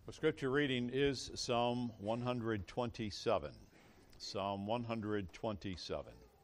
Our scripture reading is Psalm 127. Psalm 127.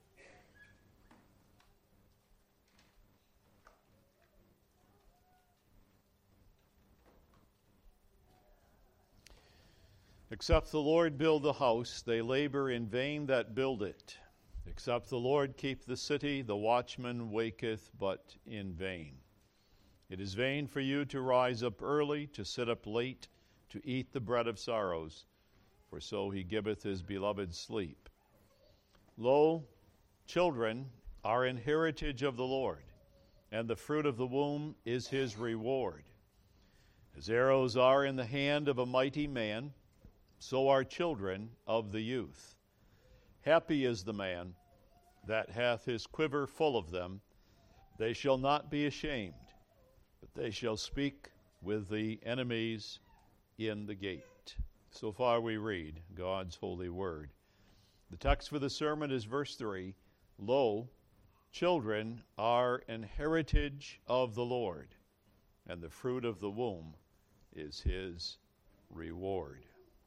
Except the Lord build the house, they labor in vain that build it. Except the Lord keep the city, the watchman waketh but in vain. It is vain for you to rise up early, to sit up late, to eat the bread of sorrows, for so he giveth his beloved sleep. Lo, children are an heritage of the Lord, and the fruit of the womb is his reward. As arrows are in the hand of a mighty man, so are children of the youth. Happy is the man that hath his quiver full of them. They shall not be ashamed, but they shall speak with the enemies in the gate. So far we read God's holy word. The text for the sermon is verse 3. Lo, children are an heritage of the Lord, and the fruit of the womb is his reward.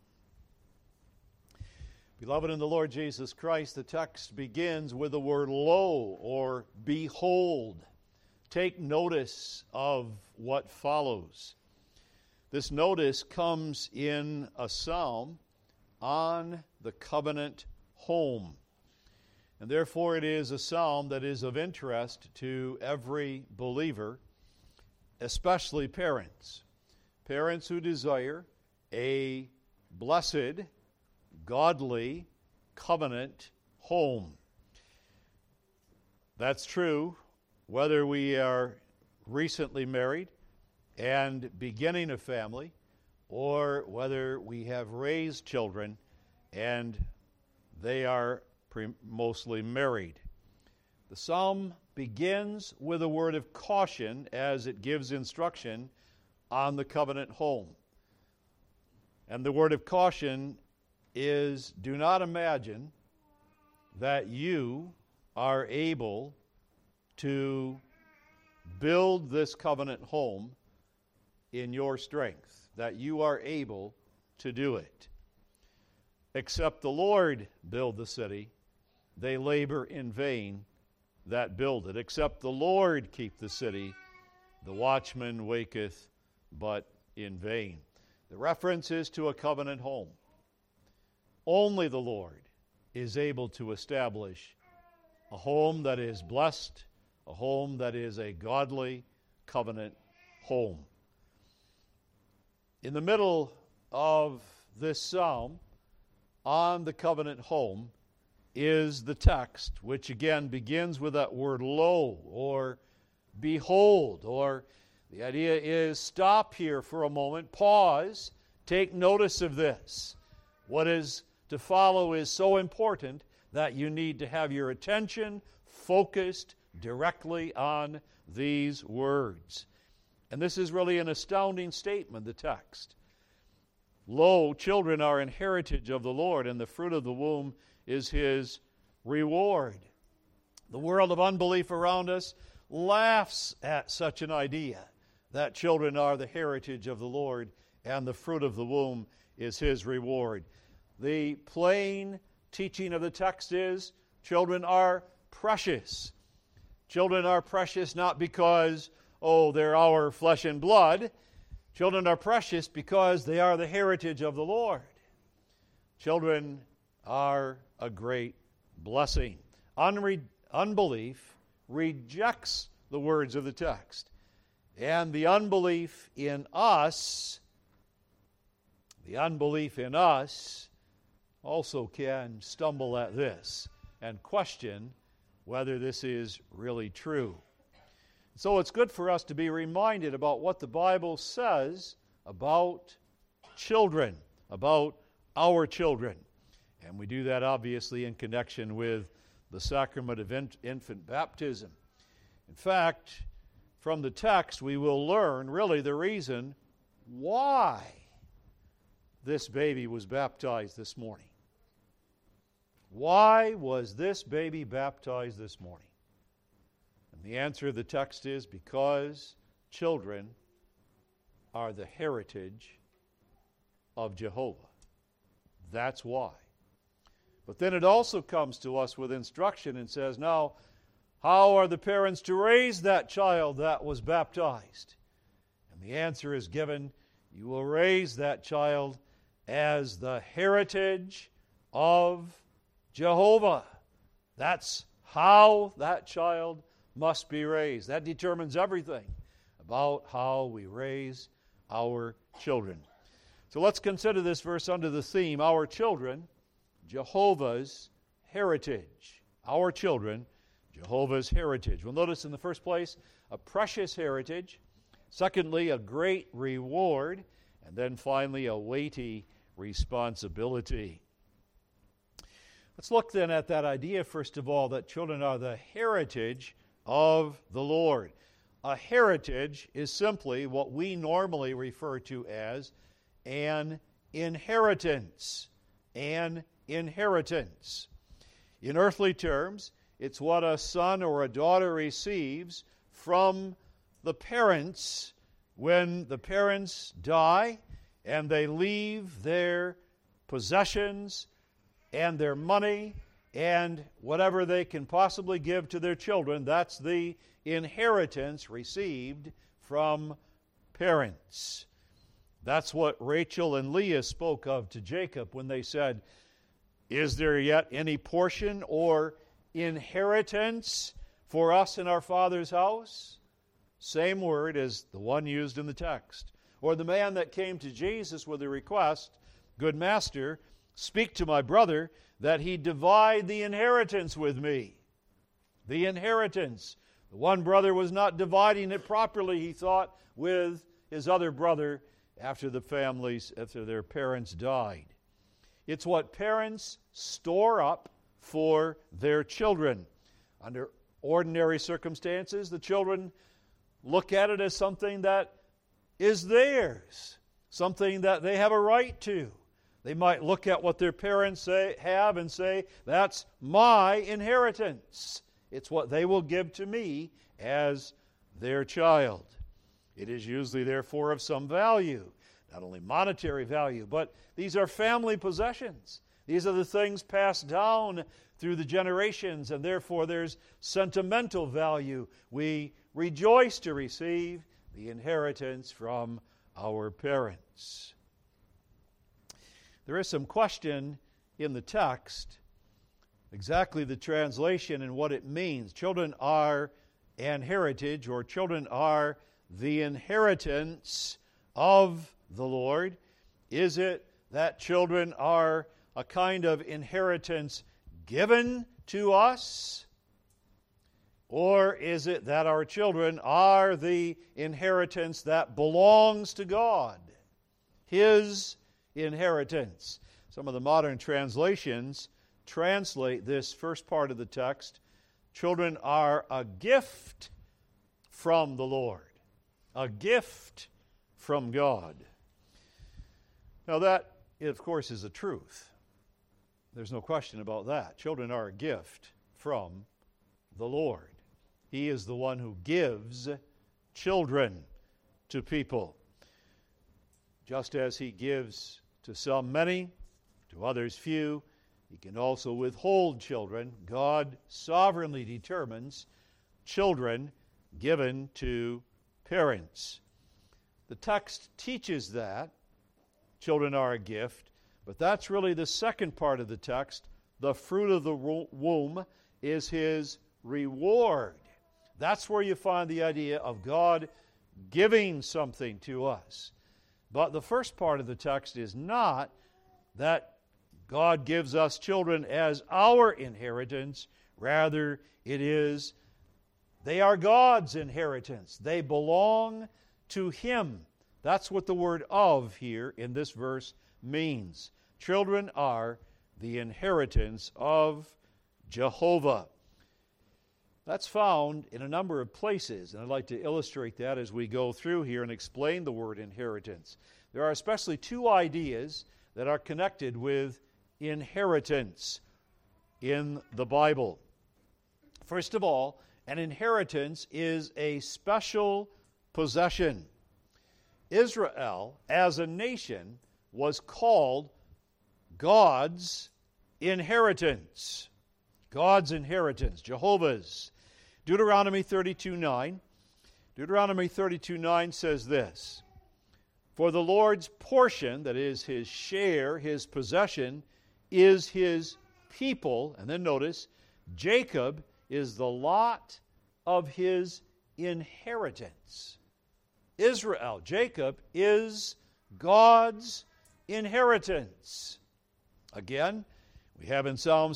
Beloved in the Lord Jesus Christ, the text begins with the word lo, or behold. Take notice of what follows. This notice comes in a psalm on the covenant home. And therefore it is a psalm that is of interest to every believer, especially parents. Parents who desire a blessed, godly, covenant home. That's true whether we are recently married and beginning a family, or whether we have raised children and they are mostly married. The psalm begins with a word of caution as it gives instruction on the covenant home. And the word of caution is, do not imagine that you are able to build this covenant home in your strength, that you are able to do it. Except the Lord build the city, they labor in vain that build it. Except the Lord keep the city, the watchman waketh but in vain. The reference is to a covenant home. Only the Lord is able to establish a home that is blessed, a home that is a godly covenant home. In the middle of this psalm, on the covenant home, is the text, which again begins with that word lo, or behold, or the idea is stop here for a moment, pause, take notice of this. What is to follow is so important that you need to have your attention focused directly on these words. And this is really an astounding statement, the text. Lo, children are an heritage of the Lord, and the fruit of the womb is his reward. The world of unbelief around us laughs at such an idea, that children are the heritage of the Lord, and the fruit of the womb is his reward. The plain teaching of the text is, children are precious. Children are precious not because, they're our flesh and blood. Children are precious because they are the heritage of the Lord. Children are a great blessing. Unbelief rejects the words of the text. And the unbelief in us also can stumble at this and question whether this is really true. So it's good for us to be reminded about what the Bible says about children, about our children. And we do that obviously in connection with the sacrament of infant baptism. In fact, from the text we will learn really the reason why this baby was baptized this morning. Why was this baby baptized this morning? And the answer of the text is because children are the heritage of Jehovah. That's why. But then it also comes to us with instruction and says, now, how are the parents to raise that child that was baptized? And the answer is given, you will raise that child as the heritage of Jehovah. That's how that child must be raised. That determines everything about how we raise our children. So let's consider this verse under the theme, our children, Jehovah's heritage. Our children, Jehovah's heritage. We'll notice in the first place, a precious heritage. Secondly, a great reward. And then finally, a weighty responsibility. Let's look then at that idea, first of all, that children are the heritage of the Lord. A heritage is simply what we normally refer to as an inheritance. An inheritance. In earthly terms, it's what a son or a daughter receives from the parents when the parents die and they leave their possessions and their money and whatever they can possibly give to their children. That's the inheritance received from parents. That's what Rachel and Leah spoke of to Jacob when they said, is there yet any portion or inheritance for us in our father's house? Same word as the one used in the text. Or the man that came to Jesus with a request, good master, speak to my brother that he divide the inheritance with me. The inheritance. The one brother was not dividing it properly, he thought, with his other brother after their parents died. It's what parents store up for their children. Under ordinary circumstances, the children look at it as something that is theirs, something that they have a right to. They might look at what their parents have and say, that's my inheritance. It's what they will give to me as their child. It is usually, therefore, of some value, not only monetary value, but these are family possessions. These are the things passed down through the generations, and therefore there's sentimental value. We rejoice to receive the inheritance from our parents. There is some question in the text, exactly the translation and what it means. Children are an heritage, or children are the inheritance of the Lord. Is it that children are a kind of inheritance given to us? Or is it that our children are the inheritance that belongs to God? His inheritance. Some of the modern translations translate this first part of the text, children are a gift from the Lord. A gift from God. Now that, of course, is the truth. There's no question about that. Children are a gift from the Lord. He is the one who gives children to people. Just as He gives to some many, to others few, He can also withhold children. God sovereignly determines children given to parents. The text teaches that children are a gift, but that's really the second part of the text. The fruit of the womb is His reward. That's where you find the idea of God giving something to us. But the first part of the text is not that God gives us children as our inheritance. Rather, it is they are God's inheritance. They belong to Him. That's what the word of here in this verse means. Children are the inheritance of Jehovah. That's found in a number of places, and I'd like to illustrate that as we go through here and explain the word inheritance. There are especially two ideas that are connected with inheritance in the Bible. First of all, an inheritance is a special possession. Israel, as a nation, was called God's inheritance. God's inheritance, Jehovah's. Deuteronomy 32:9. Deuteronomy 32:9 says this, "For the Lord's portion," that is his share, his possession, "is his people." And then notice, Jacob is the lot of his inheritance. Israel, Jacob, is God's inheritance. Again, we have in Psalm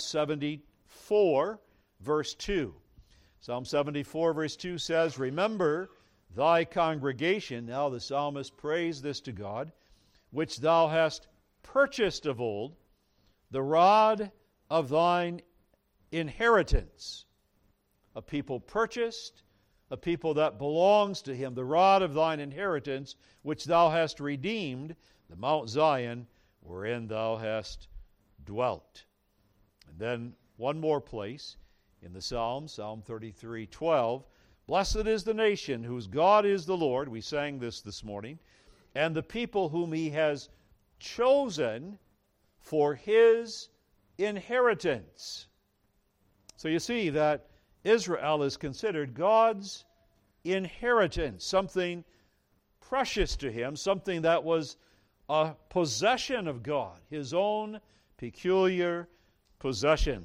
74, verse 2. Psalm 74, verse 2 says, "Remember thy congregation," now the psalmist prays this to God, "which thou hast purchased of old, the rod of thine inheritance." A people purchased, a people that belongs to him, the rod of thine inheritance, which thou hast redeemed, the Mount Zion, wherein thou hast dwelt. And then one more place in the Psalms, Psalm 33:12, "Blessed is the nation whose God is the Lord," we sang this morning, "and the people whom he has chosen for his inheritance." So you see that Israel is considered God's inheritance, something precious to him, something that was a possession of God, his own peculiar possession.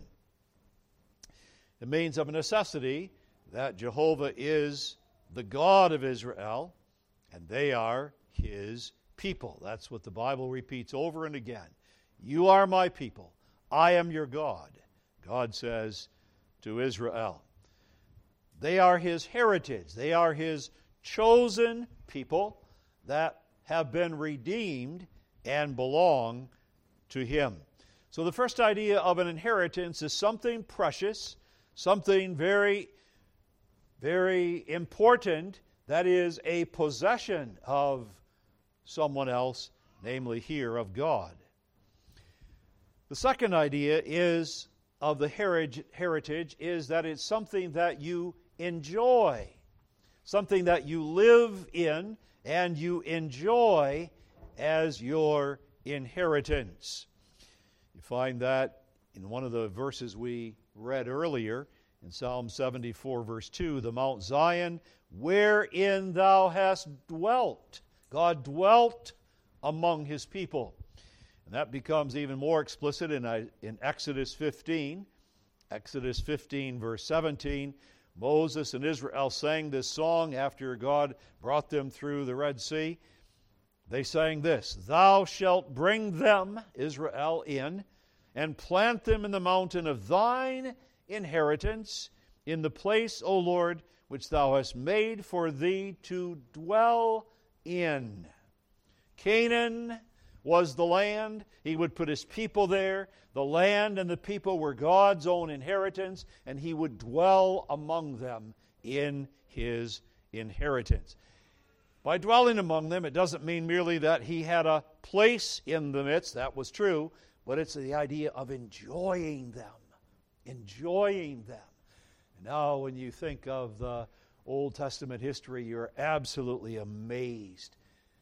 It means of a necessity that Jehovah is the God of Israel, and they are his people. That's what the Bible repeats over and again. "You are my people. I am your God," God says to Israel. They are his heritage. They are his chosen people that have been redeemed and belong to him. So the first idea of an inheritance is something precious, something very, very important, that is a possession of someone else, namely here of God. The second idea is of the heritage is that it's something that you enjoy, something that you live in and you enjoy as your inheritance. You find that in one of the verses we read earlier in Psalm 74, verse 2, "The Mount Zion, wherein thou hast dwelt." God dwelt among his people. And that becomes even more explicit in Exodus 15. Exodus 15, verse 17. Moses and Israel sang this song after God brought them through the Red Sea. They sang this, "Thou shalt bring them," Israel, "in, and plant them in the mountain of thine inheritance, in the place, O Lord, which thou hast made for thee to dwell in." Canaan was the land. He would put his people there. The land and the people were God's own inheritance, and he would dwell among them in his inheritance. By dwelling among them, it doesn't mean merely that he had a place in the midst. That was true, but it's the idea of enjoying them. Enjoying them. And now when you think of the Old Testament history, you're absolutely amazed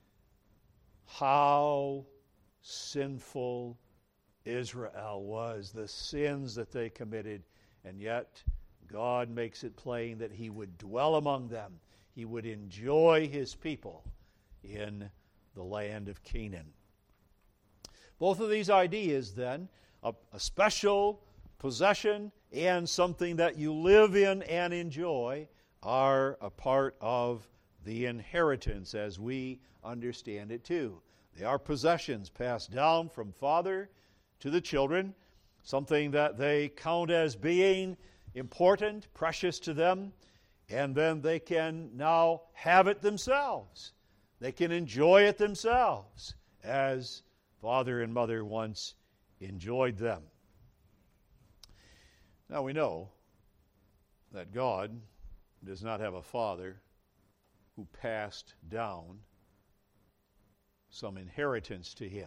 how sinful Israel was, the sins that they committed, and yet God makes it plain that he would dwell among them. He would enjoy his people in the land of Canaan. Both of these ideas, then, a special possession and something that you live in and enjoy, are a part of the inheritance as we understand it too. They are possessions passed down from father to the children, something that they count as being important, precious to them, and then they can now have it themselves. They can enjoy it themselves as father and mother once enjoyed them. Now we know that God does not have a father who passed down some inheritance to him.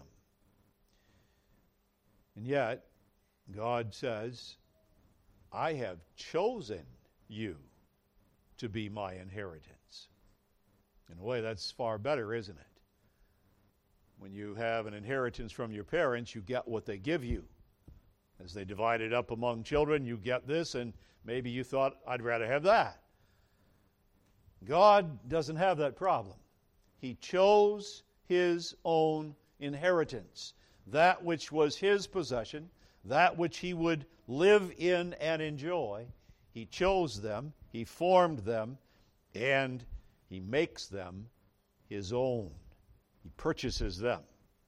And yet, God says, "I have chosen you to be my inheritance." In a way, that's far better, isn't it? When you have an inheritance from your parents, you get what they give you. As they divide it up among children, you get this, and maybe you thought, I'd rather have that. God doesn't have that problem. He chose His own inheritance, that which was His possession, that which He would live in and enjoy. He chose them, He formed them, and He makes them His own. He purchases them.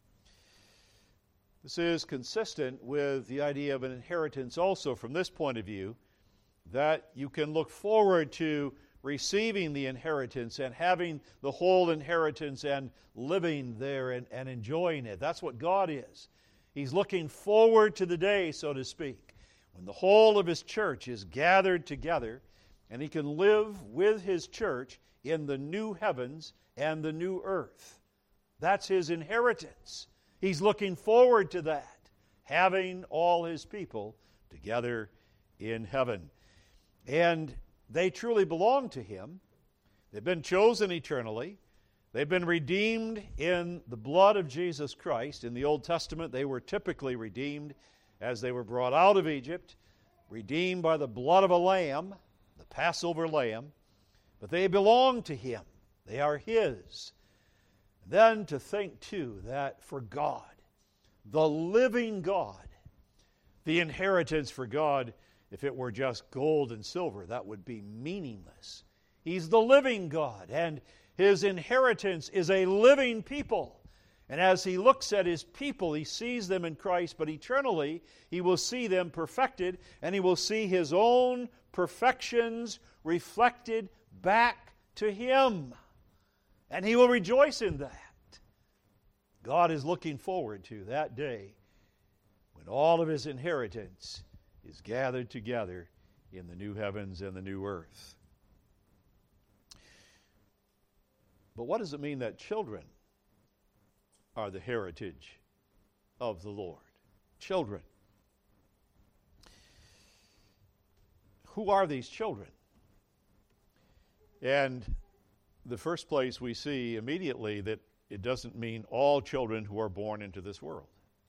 This is consistent with the idea of an inheritance also from this point of view, that you can look forward to receiving the inheritance and having the whole inheritance and living there and enjoying it. That's what God is. He's looking forward to the day, so to speak, when the whole of His church is gathered together and He can live with His church in the new heavens and the new earth. That's His inheritance. He's looking forward to that, having all His people together in heaven. And they truly belong to Him. They've been chosen eternally. They've been redeemed in the blood of Jesus Christ. In the Old Testament, they were typically redeemed as they were brought out of Egypt, redeemed by the blood of a lamb, the Passover lamb. But they belong to Him. They are His. Then to think, too, that for God, the living God, the inheritance for God, if it were just gold and silver, that would be meaningless. He's the living God, and His inheritance is a living people. And as He looks at His people, He sees them in Christ, but eternally He will see them perfected, and He will see His own perfections reflected back to Him. And He will rejoice in that. God is looking forward to that day when all of His inheritance is gathered together in the new heavens and the new earth. But what does it mean that children are the heritage of the Lord? Children. Who are these children? And the first place we see immediately that it doesn't mean all children who are born into this world.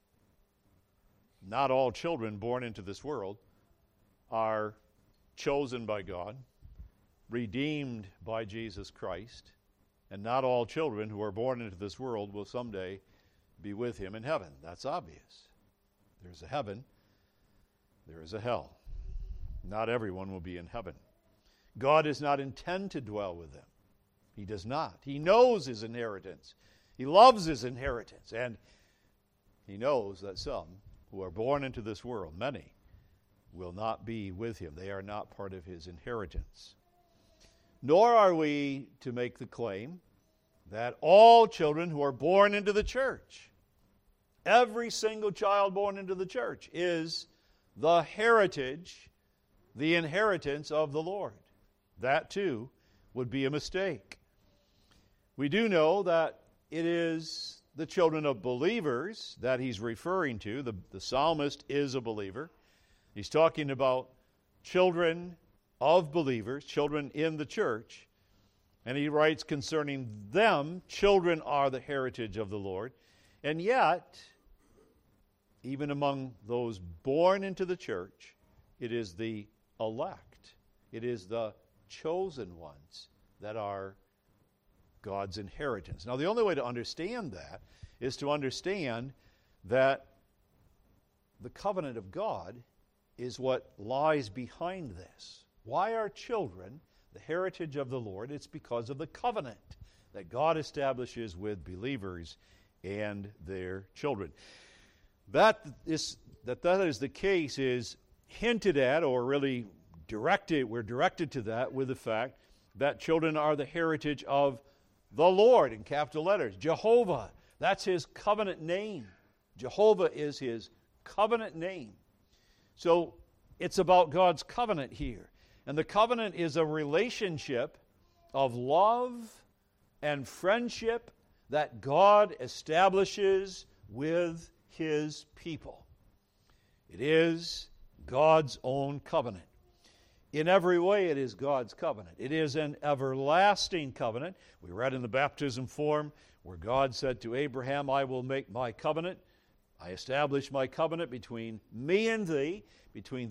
Not all children born into this world are chosen by God, redeemed by Jesus Christ, and not all children who are born into this world will someday be with Him in heaven. That's obvious. There's a heaven, there is a hell. Not everyone will be in heaven. God does not intend to dwell with them. He does not. He knows His inheritance. He loves His inheritance, and He knows that some who are born into this world, many, will not be with Him. They are not part of His inheritance. Nor are we to make the claim that all children who are born into the church, every single child born into the church, is the heritage, the inheritance of the Lord. That too would be a mistake. We do know that it is the children of believers that he's referring to. The psalmist is a believer. He's talking about children of believers, children in the church. And he writes concerning them, children are the heritage of the Lord. And yet, even among those born into the church, it is the elect. It is the chosen ones that are God's inheritance. Now, the only way to understand that is to understand that the covenant of God is what lies behind this. Why are children the heritage of the Lord? It's because of the covenant that God establishes with believers and their children. That is the case is hinted at, or really directed, we're directed to that with the fact that children are the heritage of the Lord, in capital letters. Jehovah, that's His covenant name. Jehovah is His covenant name. So it's about God's covenant here. And the covenant is a relationship of love and friendship that God establishes with His people. It is God's own covenant. In every way, it is God's covenant. It is an everlasting covenant. We read in the baptism form where God said to Abraham, I will make my covenant. I establish my covenant between me and thee, between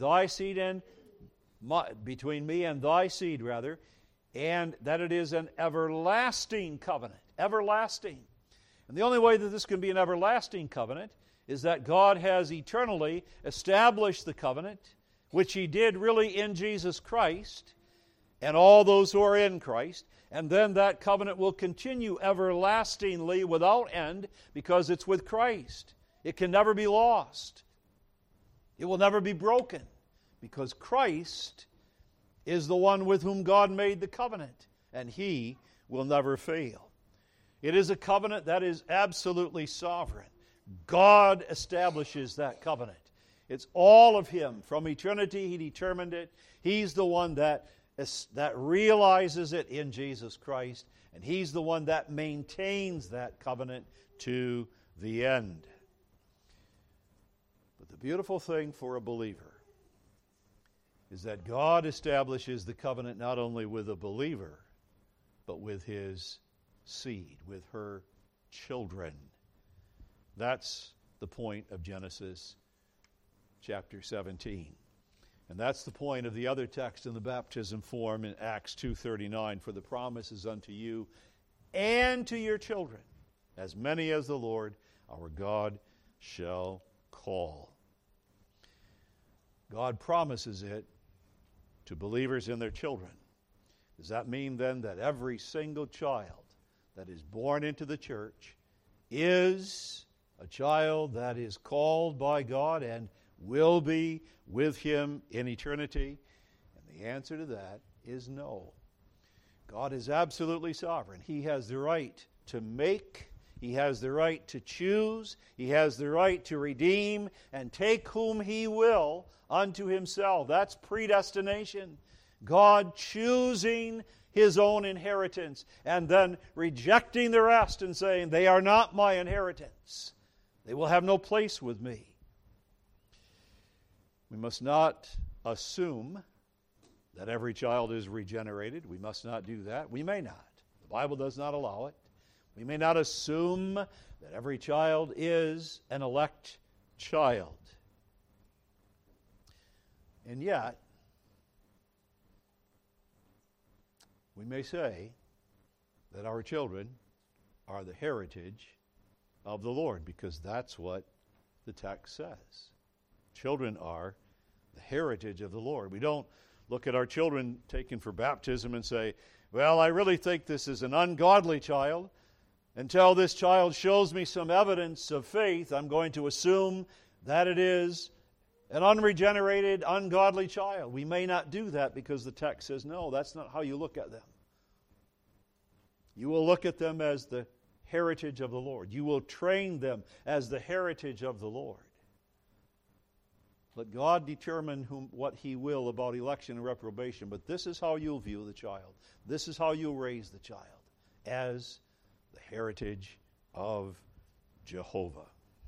me and thy seed, and that it is an everlasting covenant. Everlasting. And the only way that this can be an everlasting covenant is that God has eternally established the covenant, which He did really in Jesus Christ, and all those who are in Christ, and then that covenant will continue everlastingly without end because it's with Christ. It can never be lost. It will never be broken because Christ is the one with whom God made the covenant, and He will never fail. It is a covenant that is absolutely sovereign. God establishes that covenant. It's all of Him. From eternity, He determined it. He's the one that realizes it in Jesus Christ, and He's the one that maintains that covenant to the end. But the beautiful thing for a believer is that God establishes the covenant not only with a believer, but with his seed, with her children. That's the point of Genesis chapter 17. And that's the point of the other text in the baptism form in Acts 2:39. For the promise is unto you and to your children, as many as the Lord our God shall call. God promises it to believers and their children. Does that mean then that every single child that is born into the church is a child that is called by God and will be with Him in eternity? And the answer to that is no. God is absolutely sovereign. He has the right to make, He has the right to choose, He has the right to redeem and take whom He will unto Himself. That's predestination. God choosing His own inheritance and then rejecting the rest and saying, they are not my inheritance. They will have no place with me. We must not assume that every child is regenerated. We must not do that. We may not. The Bible does not allow it. We may not assume that every child is an elect child. And yet, we may say that our children are the heritage of the Lord, because that's what the text says. Children are the heritage of the Lord. We don't look at our children taken for baptism and say, well, I really think this is an ungodly child. Until this child shows me some evidence of faith, I'm going to assume that it is an unregenerated, ungodly child. We may not do that because the text says, no, that's not how you look at them. You will look at them as the heritage of the Lord. You will train them as the heritage of the Lord. Let God determine what He will about election and reprobation, but this is how you'll view the child. This is how you'll raise the child, as the heritage of Jehovah.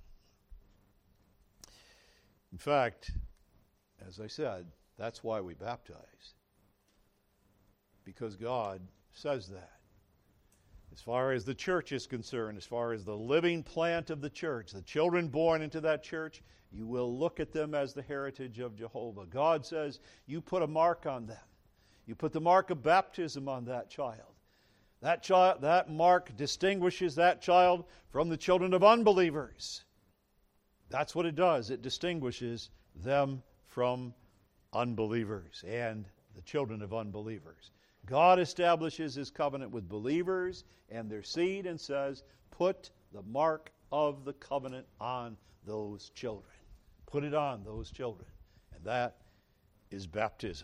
In fact, as I said, that's why we baptize. Because God says that. As far as the church is concerned, as far as the living plant of the church, the children born into that church, you will look at them as the heritage of Jehovah. God says you put a mark on them. You put the mark of baptism on that child. That mark distinguishes that child from the children of unbelievers. That's what it does. It distinguishes them from unbelievers and the children of unbelievers. God establishes His covenant with believers and their seed and says, put the mark of the covenant on those children. Put it on those children. And that is baptism.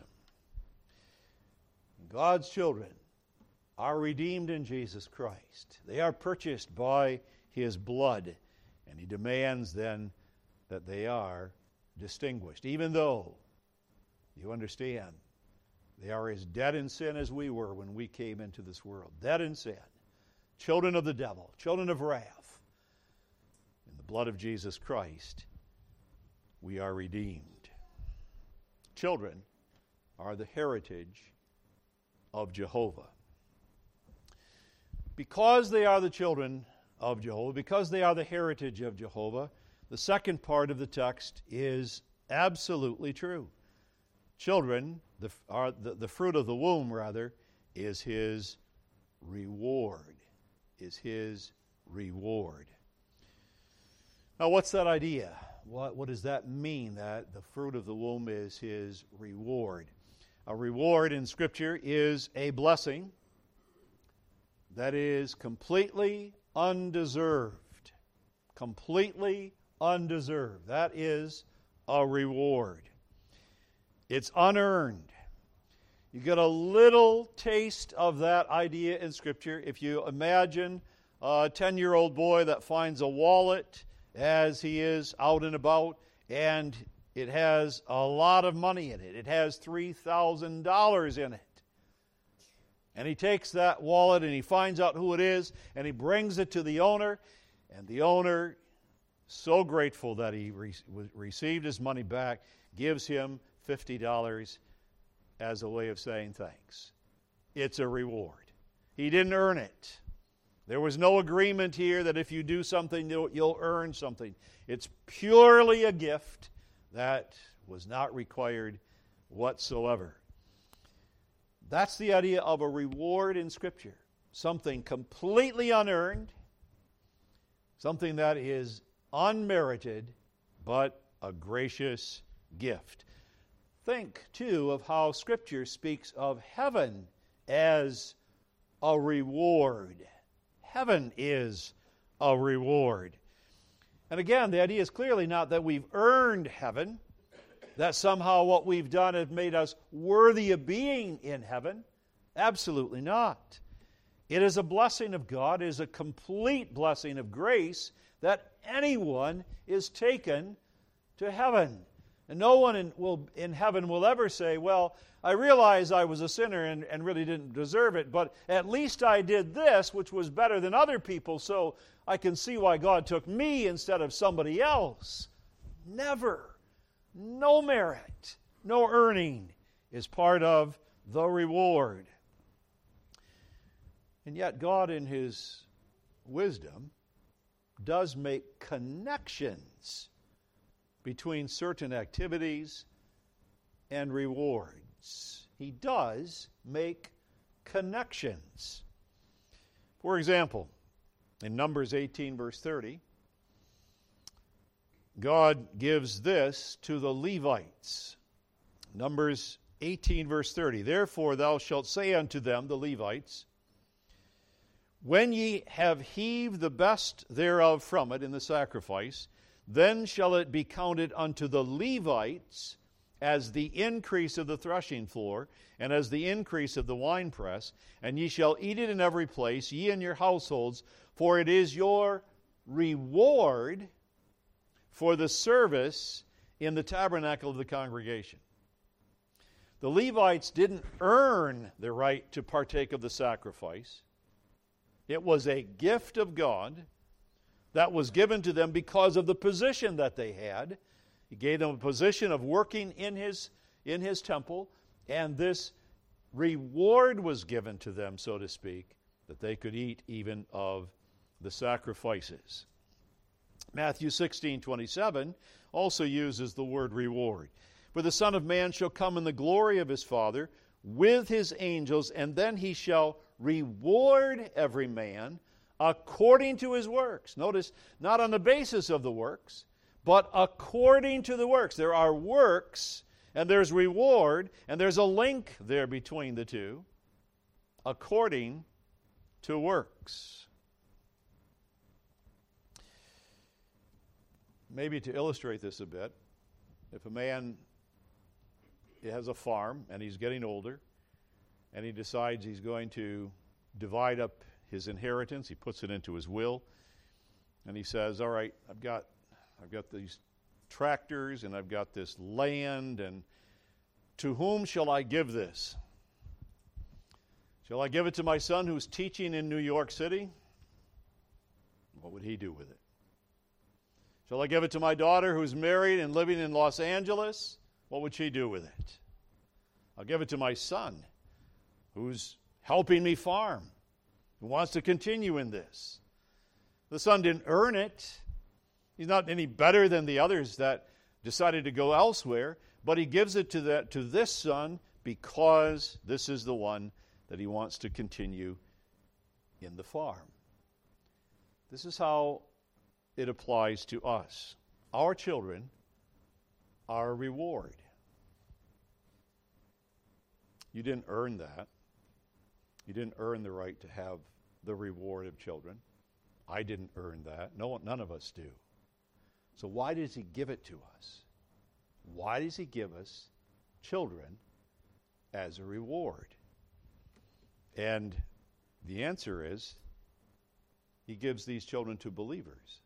God's children are redeemed in Jesus Christ. They are purchased by His blood. And He demands then that they are distinguished. Even though, you understand, they are as dead in sin as we were when we came into this world. Dead in sin. Children of the devil. Children of wrath. In the blood of Jesus Christ, we are redeemed. Children are the heritage of Jehovah. Because they are the children of Jehovah, because they are the heritage of Jehovah, the second part of the text is absolutely true. Children, the fruit of the womb, rather, is his reward. Is his reward. Now, what's that idea? What does that mean, that the fruit of the womb is his reward? A reward in Scripture is a blessing that is completely undeserved. Completely undeserved. That is a reward. It's unearned. You get a little taste of that idea in Scripture if you imagine a 10-year-old boy that finds a wallet as he is out and about, and it has a lot of money in it. It has $3,000 in it. And he takes that wallet and he finds out who it is, and he brings it to the owner, and the owner, so grateful that he received his money back, gives him $50 as a way of saying thanks. It's a reward. He didn't earn it. There was no agreement here that if you do something, you'll earn something. It's purely a gift that was not required whatsoever. That's the idea of a reward in Scripture. Something completely unearned, something that is unmerited, but a gracious gift. Think, too, of how Scripture speaks of heaven as a reward. Heaven is a reward. And again, the idea is clearly not that we've earned heaven, that somehow what we've done has made us worthy of being in heaven. Absolutely not. It is a blessing of God, it is a complete blessing of grace that anyone is taken to heaven. And no one in heaven will ever say, well, I realize I was a sinner and really didn't deserve it, but at least I did this, which was better than other people, so I can see why God took me instead of somebody else. Never. No merit, no earning is part of the reward. And yet God, in His wisdom, does make connections between certain activities and rewards. He does make connections. For example, in Numbers 18, verse 30, God gives this to the Levites. Numbers 18, verse 30. Therefore thou shalt say unto them, the Levites, when ye have heaved the best thereof from it in the sacrifice, then shall it be counted unto the Levites as the increase of the threshing floor, and as the increase of the winepress, and ye shall eat it in every place, ye and your households, for it is your reward for the service in the tabernacle of the congregation. The Levites didn't earn the right to partake of the sacrifice. It was a gift of God that was given to them because of the position that they had. He gave them a position of working in his temple, and this reward was given to them, so to speak, that they could eat even of the sacrifices. Matthew 16:27 also uses the word reward. For the Son of Man shall come in the glory of his Father with his angels, and then he shall reward every man according to his works. Notice, not on the basis of the works, but according to the works. There are works, and there's reward, and there's a link there between the two. According to works. Maybe to illustrate this a bit, if a man has a farm and he's getting older and he decides he's going to divide up his inheritance, he puts it into his will, and he says, all right, I've got these tractors and I've got this land, and to whom shall I give this? Shall I give it to my son who's teaching in New York City? What would he do with it? Shall I give it to my daughter who's married and living in Los Angeles? What would she do with it? I'll give it to my son who's helping me farm. He wants to continue in this. The son didn't earn it. He's not any better than the others that decided to go elsewhere, but he gives it to this son because this is the one that he wants to continue in the farm. This is how it applies to us. Our children are a reward. You didn't earn that. You didn't earn the right to have the reward of children. I didn't earn that. No, none of us do. So why does he give it to us? Why does he give us children as a reward? And the answer is, he gives these children to believers.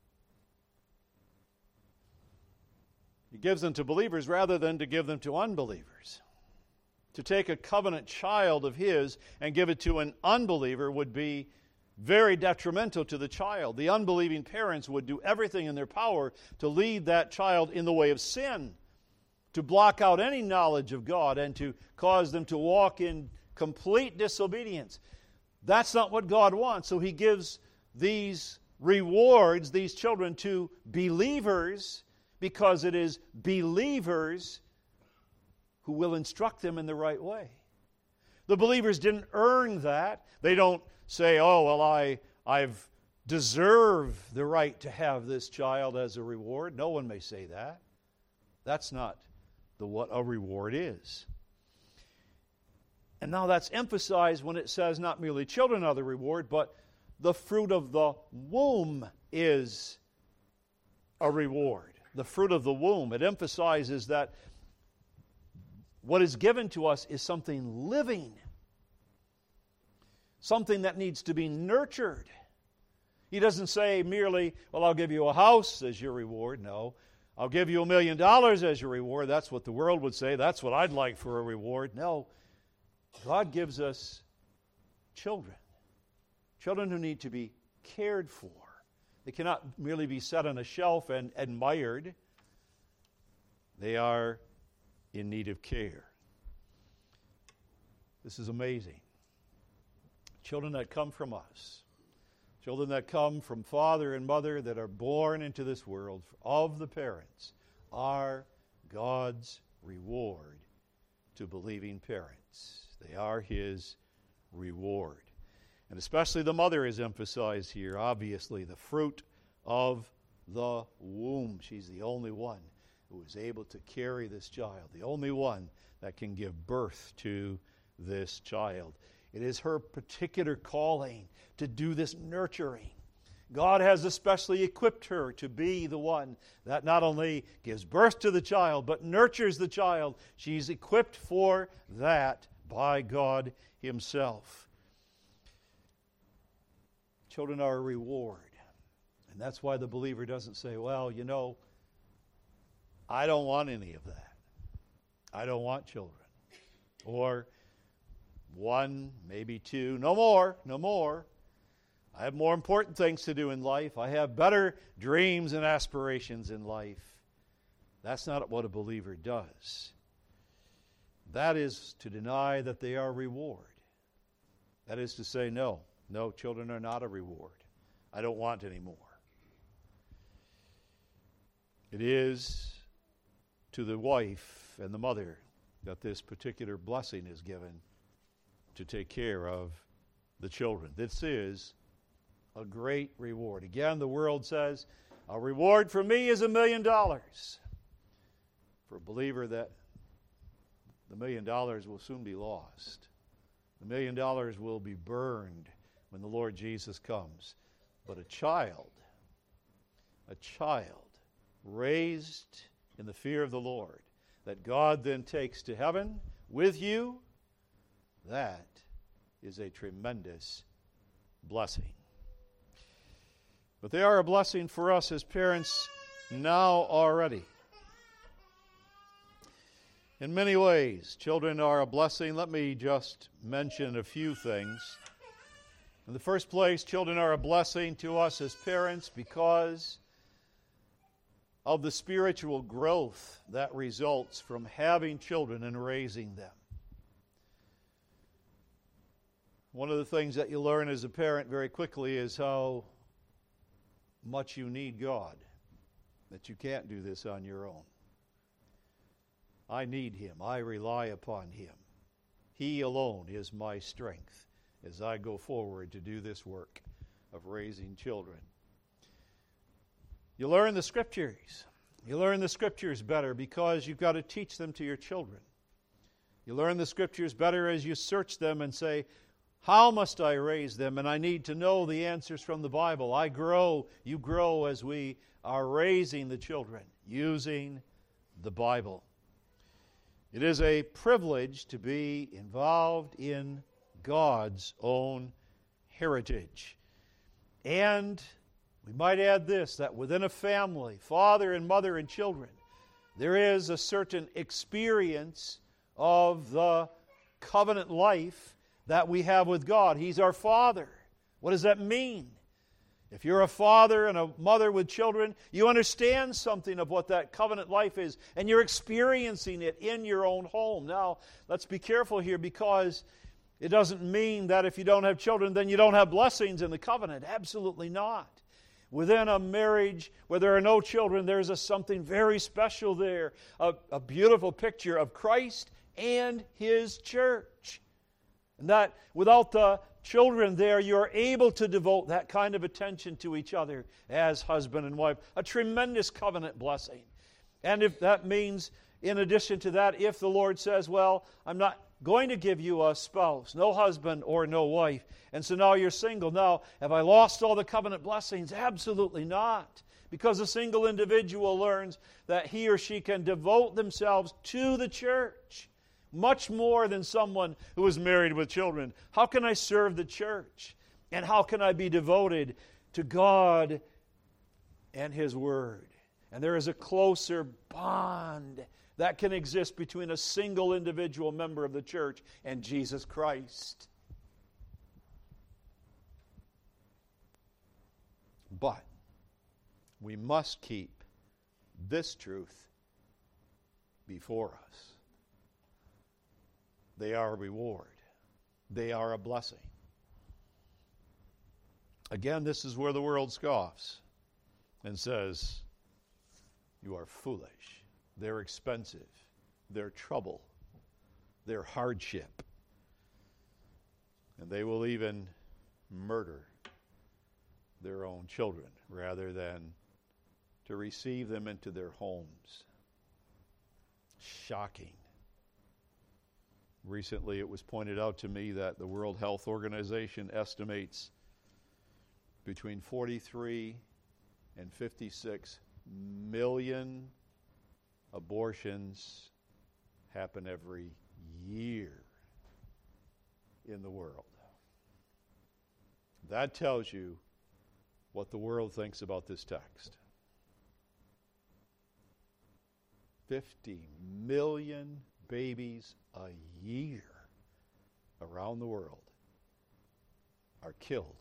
He gives them to believers rather than to give them to unbelievers. To take a covenant child of his and give it to an unbeliever would be very detrimental to the child. The unbelieving parents would do everything in their power to lead that child in the way of sin, to block out any knowledge of God and to cause them to walk in complete disobedience. That's not what God wants. So he gives these rewards, these children, to believers, because it is believers who will instruct them in the right way. The believers didn't earn that. They don't say, oh, well, I've deserved the right to have this child as a reward. No one may say that. That's not what a reward is. And now that's emphasized when it says not merely children are the reward, but the fruit of the womb is a reward. The fruit of the womb. It emphasizes that what is given to us is something living, something that needs to be nurtured. He doesn't say merely, well, I'll give you a house as your reward. No, I'll give you $1 million as your reward. That's what the world would say. That's what I'd like for a reward. No, God gives us children. Children who need to be cared for. They cannot merely be set on a shelf and admired. They are in need of care. This is amazing. Children that come from us, children that come from father and mother that are born into this world of the parents, are God's reward to believing parents. They are his reward. And especially the mother is emphasized here, obviously, the fruit of the womb. She's the only one who is able to carry this child, the only one that can give birth to this child. It is her particular calling to do this nurturing. God has especially equipped her to be the one that not only gives birth to the child, but nurtures the child. She's equipped for that by God himself. Children are a reward. And that's why the believer doesn't say, well, you know, I don't want any of that. I don't want children. Or one, maybe two, no more, no more. I have more important things to do in life. I have better dreams and aspirations in life. That's not what a believer does. That is to deny that they are a reward. That is to say, no, children are not a reward. I don't want any more. It is to the wife and the mother that this particular blessing is given to take care of the children. This is a great reward. Again, the world says, a reward for me is $1 million. For a believer, that the $1 million will soon be lost. The $1 million will be burned when the Lord Jesus comes. But a child raised in the fear of the Lord, that God then takes to heaven with you, that is a tremendous blessing. But they are a blessing for us as parents now already. In many ways, children are a blessing. Let me just mention a few things. In the first place, children are a blessing to us as parents because of the spiritual growth that results from having children and raising them. One of the things that you learn as a parent very quickly is how much you need God, that you can't do this on your own. I need Him. I rely upon Him. He alone is my strength as I go forward to do this work of raising children. You learn the Scriptures. You learn the Scriptures better because you've got to teach them to your children. You learn the Scriptures better as you search them and say, how must I raise them? And I need to know the answers from the Bible. I grow, you grow as we are raising the children using the Bible. It is a privilege to be involved in God's own heritage. And we might add this, that within a family, father and mother and children, there is a certain experience of the covenant life that we have with God. He's our Father. What does that mean? If you're a father and a mother with children, you understand something of what that covenant life is, and you're experiencing it in your own home. Now, let's be careful here, because it doesn't mean that if you don't have children, then you don't have blessings in the covenant. Absolutely not. Within a marriage where there are no children, there's something very special there, a beautiful picture of Christ and His church. And that without the children there, you're able to devote that kind of attention to each other as husband and wife. A tremendous covenant blessing. And if that means, in addition to that, if the Lord says, well, I'm not going to give you a spouse, no husband or no wife, and so now you're single. Now, have I lost all the covenant blessings? Absolutely not. Because a single individual learns that he or she can devote themselves to the church much more than someone who is married with children. How can I serve the church? And how can I be devoted to God and His Word? And there is a closer bond that can exist between a single individual member of the church and Jesus Christ. But we must keep this truth before us. They are a reward. They are a blessing. Again, this is where the world scoffs and says, you are foolish. They're expensive. They're trouble. They're hardship. And they will even murder their own children rather than to receive them into their homes. Shocking. Recently, it was pointed out to me that the World Health Organization estimates between 43 and 56 million abortions happen every year in the world. That tells you what the world thinks about this text. 50 million babies a year around the world are killed.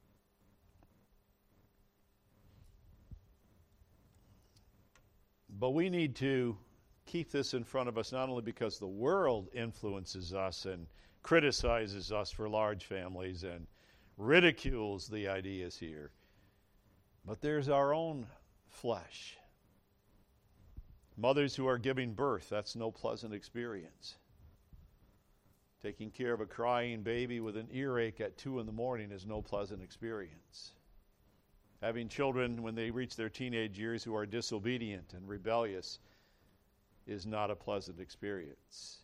But we need to keep this in front of us, not only because the world influences us and criticizes us for large families and ridicules the ideas here, but there's our own flesh. Mothers who are giving birth, that's no pleasant experience. Taking care of a crying baby with an earache at 2 a.m. is no pleasant experience. Having children when they reach their teenage years who are disobedient and rebellious is not a pleasant experience.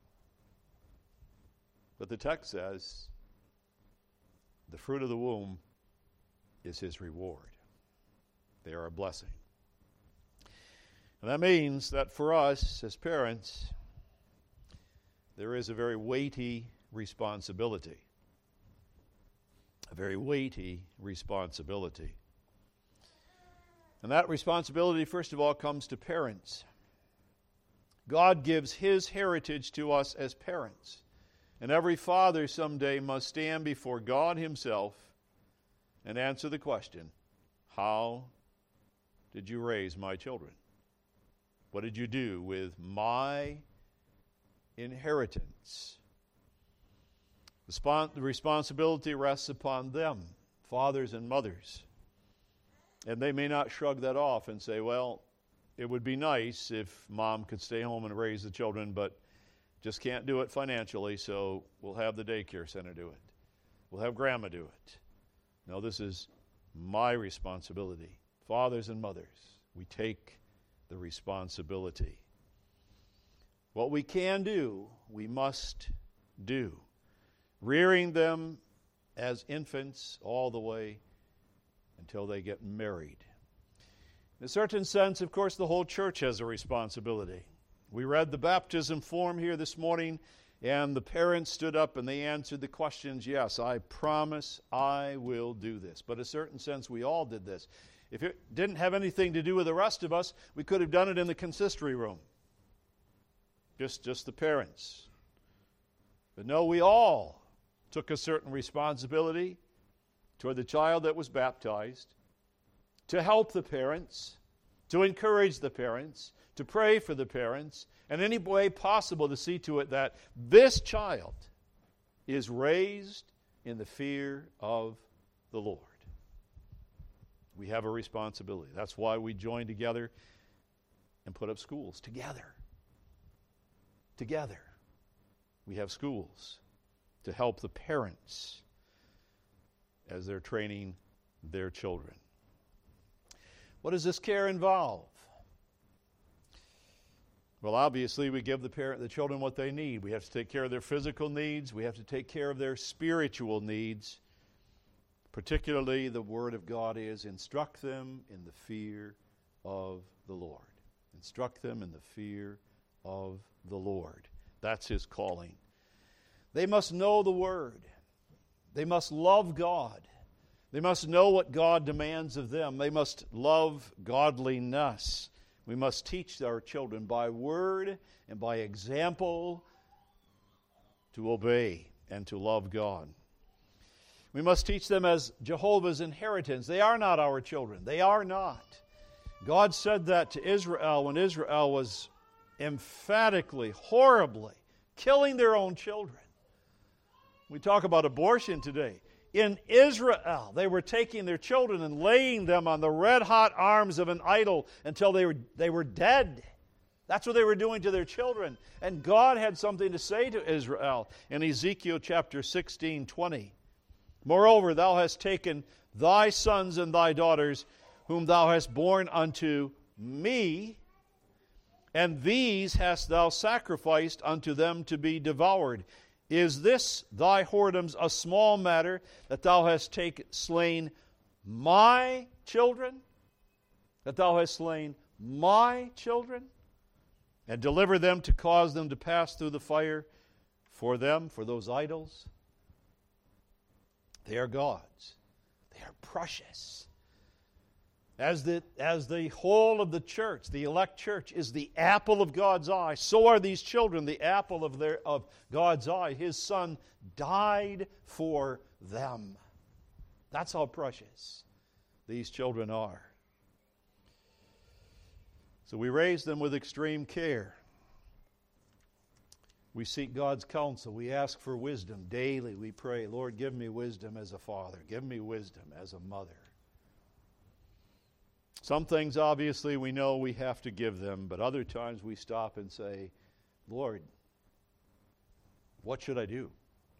But the text says, the fruit of the womb is His reward. They are a blessing. And that means that for us as parents, there is a very weighty responsibility. A very weighty responsibility. And that responsibility, first of all, comes to parents. God gives His heritage to us as parents. And every father someday must stand before God Himself and answer the question, how did you raise my children? What did you do with my inheritance? The responsibility rests upon them, fathers and mothers. And they may not shrug that off and say, well, it would be nice if mom could stay home and raise the children, but just can't do it financially, so we'll have the daycare center do it. We'll have grandma do it. No, this is my responsibility. Fathers and mothers, we take the responsibility. What we can do, we must do. Rearing them as infants all the way until they get married. In a certain sense, of course, the whole church has a responsibility. We read the baptism form here this morning, and the parents stood up and they answered the questions, yes, I promise I will do this. But in a certain sense, we all did this. If it didn't have anything to do with the rest of us, we could have done it in the consistory room. Just the parents. But no, we all took a certain responsibility toward the child that was baptized, to help the parents, to encourage the parents, to pray for the parents, and any way possible to see to it that this child is raised in the fear of the Lord. We have a responsibility. That's why we join together and put up schools together. Together. We have schools to help the parents as they're training their children. What does this care involve? Well, obviously, we give the children what they need. We have to take care of their physical needs. We have to take care of their spiritual needs. Particularly, the Word of God is, instruct them in the fear of the Lord. Instruct them in the fear of the Lord. That's His calling. They must know the Word. They must love God. They must know what God demands of them. They must love godliness. We must teach our children by word and by example to obey and to love God. We must teach them as Jehovah's inheritance. They are not our children. They are not. God said that to Israel when Israel was emphatically, horribly killing their own children. We talk about abortion today. In Israel, they were taking their children and laying them on the red-hot arms of an idol until they were dead. That's what they were doing to their children. And God had something to say to Israel in Ezekiel chapter 16:20. Moreover, thou hast taken thy sons and thy daughters, whom thou hast borne unto me, and these hast thou sacrificed unto them to be devoured. Is this thy whoredoms a small matter, that thou hast slain my children? That thou hast slain my children? And deliver them to cause them to pass through the fire for them, for those idols? They are God's. They are precious. As the whole of the church, the elect church, is the apple of God's eye, so are these children the apple of God's eye. His Son died for them. That's how precious these children are. So we raise them with extreme care. We seek God's counsel. We ask for wisdom daily. We pray, Lord, give me wisdom as a father. Give me wisdom as a mother. Some things, obviously, we know we have to give them, but other times we stop and say, Lord, what should I do?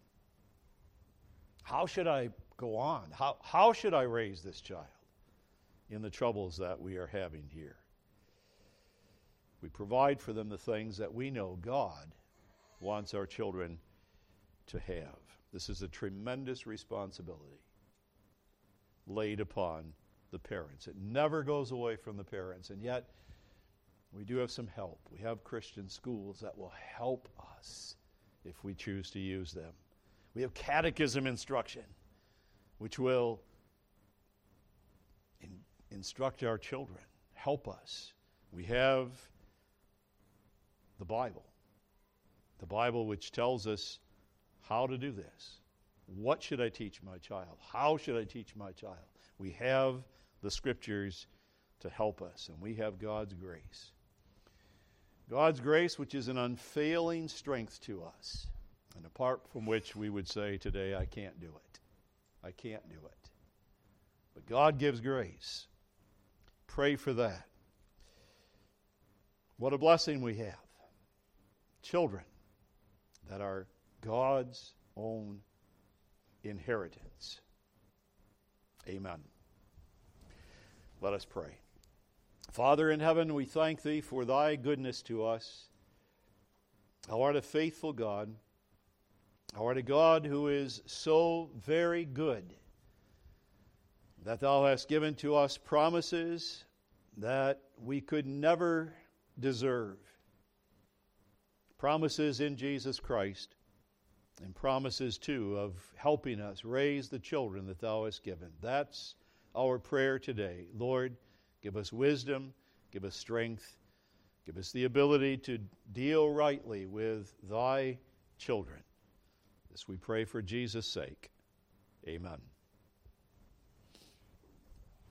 How should I go on? How should I raise this child in the troubles that we are having here? We provide for them the things that we know God wants our children to have. This is a tremendous responsibility laid upon the parents. It never goes away from the parents, and yet we do have some help. We have Christian schools that will help us if we choose to use them. We have catechism instruction, which will instruct our children, help us. We have the Bible which tells us how to do this. What should I teach my child? How should I teach my child? We have the Scriptures to help us, and we have God's grace. God's grace, which is an unfailing strength to us. and apart from which we would say today, I can't do it. I can't do it. But God gives grace. Pray for that. What a blessing we have. Children that are God's own inheritance. Amen. Let us pray. Father in heaven, we thank Thee for Thy goodness to us. Thou art a faithful God. Thou art a God who is so very good that Thou hast given to us promises that we could never deserve. Promises in Jesus Christ, and promises too of helping us raise the children that Thou hast given. That's our prayer today. Lord, give us wisdom, give us strength, give us the ability to deal rightly with Thy children. This we pray for Jesus' sake. Amen.